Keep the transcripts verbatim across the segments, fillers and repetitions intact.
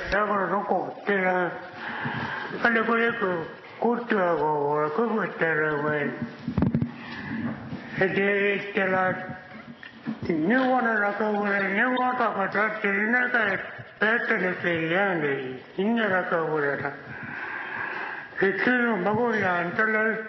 Sacro Rocco, Tela, Palecoleco, Curtuago, Cubuterway. It is the new one, a new water, but that's the next better than the in the Raka. It's in Bagoya until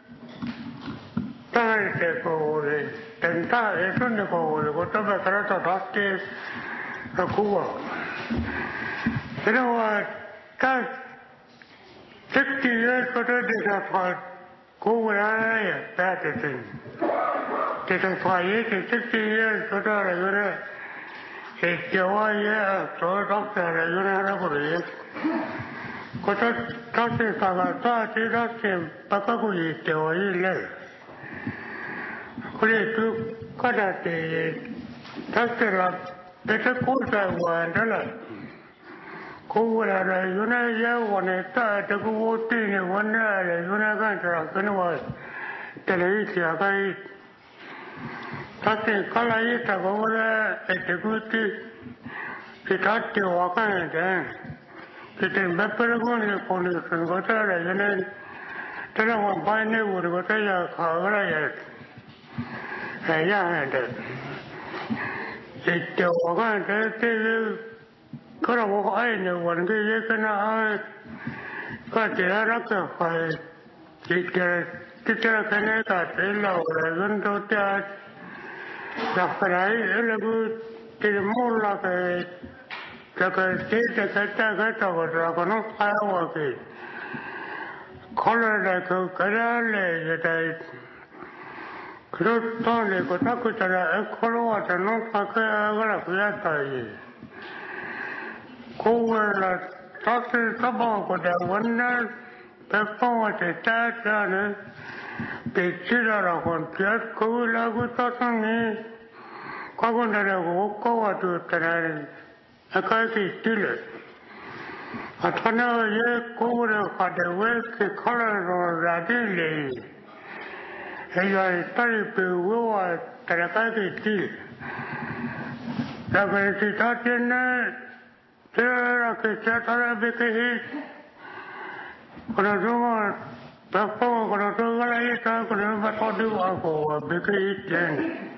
Tareko, and Tar is on the go, whatever Karata Dusty, Rakua. You know what? That's sixty years for the part. Go where I am, that thing. It is for eighty, sixty years for the regular. It's the one year, so doctor, regular. Because that's it, I thought it was him, Pakaku, the oil. Could it do cut at the doctor, better course I want. Kowara yuna ya wane ta ta ko tin wana le yuna kan tra kan wa tele ti akai ta te kala yi ta ko wala e te ku ti ti ta te wa kan de ti te me per ko ni ko ni kan ko ta le yuna ta la wa ba ne wo ko ta ya kha ga ya e ya de ti te wa kan de te Kau ai ni wan ke ye kena ka tera rakha pai kita kita kena ka tera orang tu tiada dah perai lagu tidak mula ke jaga tidak kata kata orang kono ayah ke kalau dah kau kerana le jadi kalau tu le kau tak kau cara kalau ada nak pakai agak kuat aje. Kowala tasi sabang koda wana pepawa te tata te chirara kon tiat kowala gu tasani kagundara gu kowa tu tanari akasi tile atana ye kowala kade weke kalaro radile heya tari pe wewa tarakasi tile lakari ti tatene Tera que chatara bekehi, kalau semua bapa kalau semua lagi tak kalau bapa tu aku bekehi ten.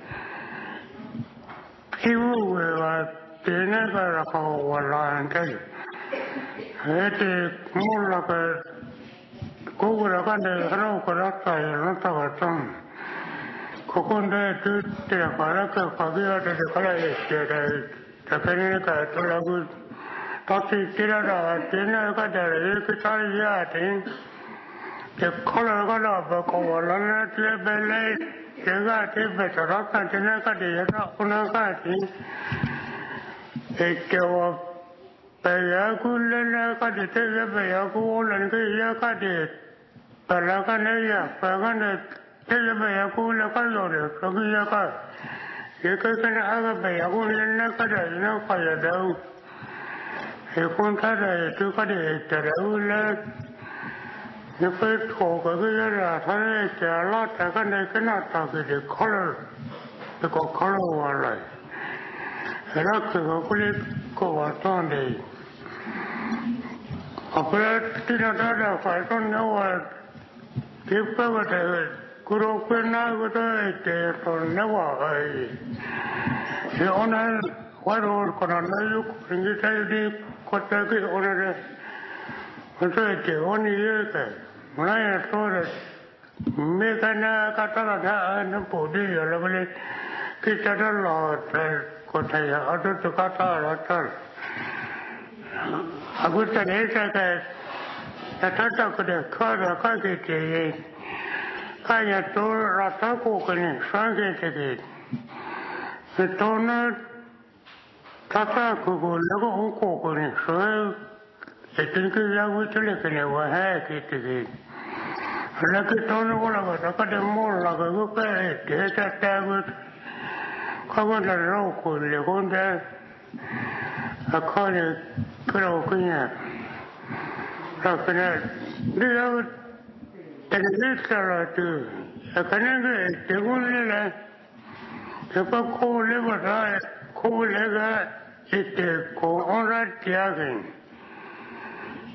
Kiu wewa tena kalau kau walan kai. Hete mula ke kau kan de kalau kau rasa rasa macam. Kau kan de tu tidak kalau kau pagi ada de kalau esok tapi ni kalau tu lagu tapi tidak ada, tidak ada yang kita lihat ini. Kalau kalau berkawalan dia beli, dia dia bercerak, tidak ada yang nak kati. Itu bayar kulen kati, dia bayar kulen dia kati. Belakan dia, belakan dia bayar kulen kalau dia, kalau dia kati. Jika kena agak bayar kulen kati, ini kaya dah. Ekon kada itu kada teraulah, lepas kau kerja lah, saya jalan takkan nak kena tak jadi kolor, ekor kolor walai. Erak kau kulit kau watan deh. Apa tidak ada fashion awal, kita kata guru pernah kata itu nawa. Seorang walau kerana yuk ini saya di kota ke orang itu je orang ini ke mana tu mereka nak kata ada nak bodi ya boleh kita dah lot kota ya ada tu kata lot aku tadi saya kata kata kata kata kata je kaya tu rasa ku kini sangat je itu nak kata kuku lagu uku kuni, so itu kita buat lekene wahai kita ni. Lagi tahun orang kata kada mula lagu buka, dia cakap buat kau dah rokok lekon dah, aku ni kerau punya, tapi dia televisi tu, kerana dia tengok ni lah, sebab kau lewat kau lewat. Itu kau orang tiada.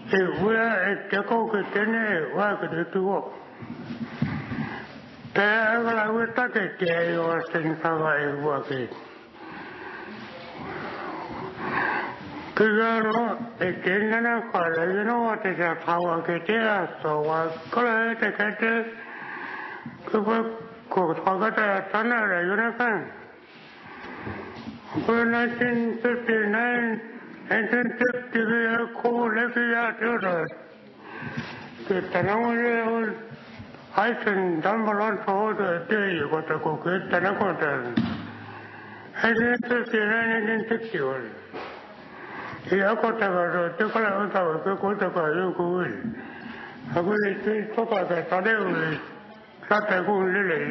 e ua e te kou ke tene e ua ke te tuo. Te awala ua tate te e o sen tawa e ua ke. Ke gano e te nana kare ino wa te te tawa ke te aso wa kala e te kete ke ua ko whakata a tana ra yuna kan. Ko nineteen fifty-nine nineteen fifty a ko lefi a te ora. Ke tanango le o Aiken Dambalan Tohoda Day, what I could get and I got done. nineteen fifty-nine nineteen sixty-one. He got a particular out of the Kotaka Yukul. I will say, Toka Tadeu, Sataku Lily.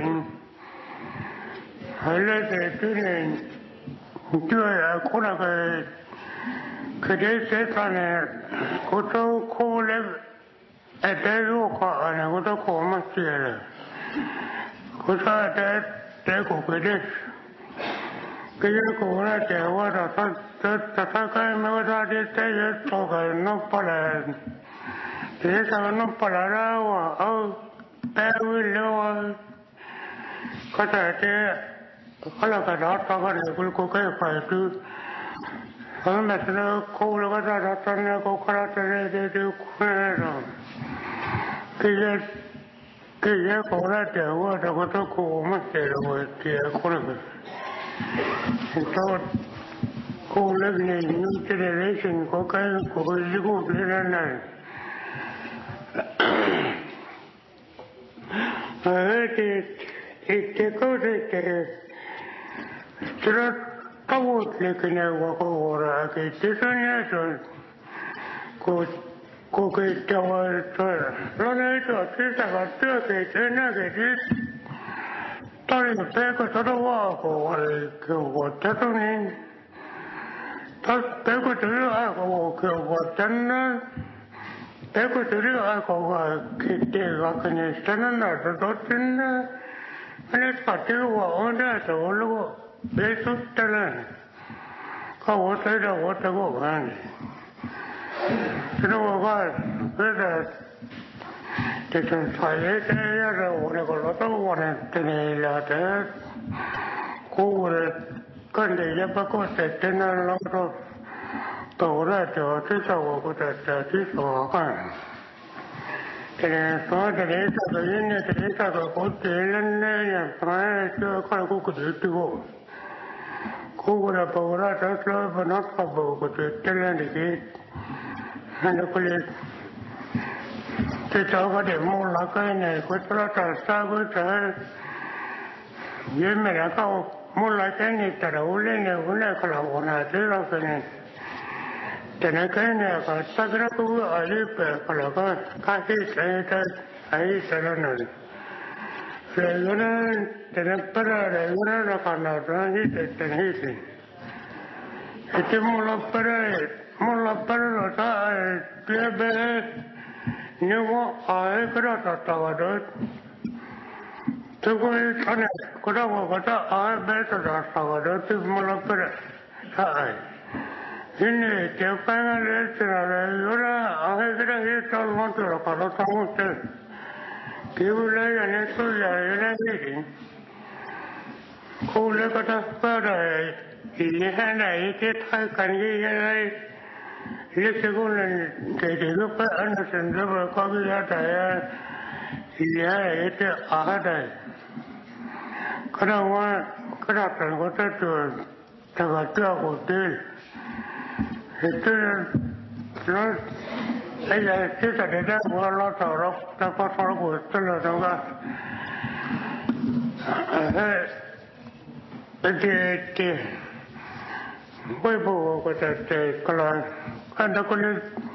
I let the student do a Konaka Kadet on a Koto Kolev. A day you call and I would have called my theatre. Could I that take up with it? Can you go right there? What I thought that the Taka made out it, they just talk no palan. There's a no palara or oh, there will know. Cut out there. Color cut out, cover the good cookie fire too. I'm not no cool over that, and I go cut out the do. Cái cái cái cổ ra trở qua đâu có tôi cổ mất trẻ rồi thì có được tôi cô lên này new generation có cái của cái gì cũng thế này ở thì thì thì có thể thì thì nó có một cái này qua cổ ra cái thế này rồi cô cô cái cháu thôi, nó nói cho cái sao cái cái cái này cái gì, tôi thấy cái chỗ đó hoa của cái của chỗ này, tôi thấy cái chỗ đó của cái của chân nó, thấy cái chỗ đó của cái cái cái này chân nó là đó chân nó, anh phát cái hoa ở đó chỗ đó, bé chút chân này, có thấy đó có thấy có cái Pero va, verdad, que se sale de ella, reúne con los dos, tiene la de cubre, cuando ella va con se tiene el otro, todo esto, se sabe que se te hizo acá. Tiene todo derecho, que viene derecho, que corte el niño, para eso, para que se te digo. Cubre, para que se lo no sabe que se tiene que Anh có lên Thế cháu có để mua lá cây này Có cho ta sao với trời Với mẹ đã có Mua lá cây này ta đấu lên này Hôm nay có là ổn hả thế ra cái này Thế này cái này Có ta cái đó cũng ở đây Có là có Các cái này ta Ấy ta đó này Rồi cái đó Thế này bắt ra Rồi cái đó là còn nào đó Hít Thế này hít Thế mua lá bắt ra Mulla perro ta dia be ni wo ai kra ta ta wa do to ko thane ko da wo ta ai be ta ta ta wa do ti mulla perro ta ai ini te pa na le tra le ora ai kra he ta lo to ra pa lo ta mo te ke u le ya ne so ya ne ni ko le ka ta pa da i ne ha na i te ta kan ye ye ये second तेरे को पर अनुसंधान पर कभी आता है यह एक आहत है करा हुआ करा कर होता तो तगड़ा होते itu terus saya kita tidak boleh tahu dapat orang itu loh juga eh jadi Ibu kata kalau anda kena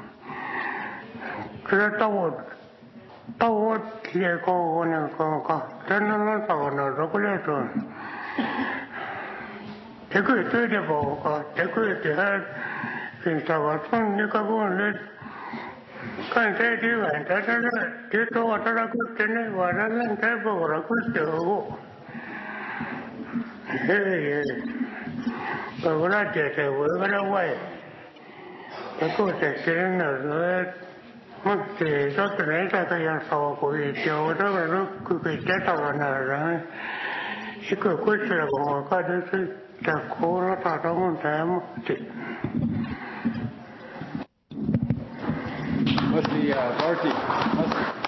kena tahu tahu dia kau ni kau kau jangan tahu nak boleh tu. Aku itu dia bawa kau, aku itu har kita waktu ni kau boleh kan saya dia kan saya dia tu ada aku kena waran saya bawa aku tu. Hei. But when I did it, we went away. I go to dinner, Monte sotto lei che io stavo con il tio dove lui che stava nel e che questo era come cade da cuore da un tempo What's the uh, Barty?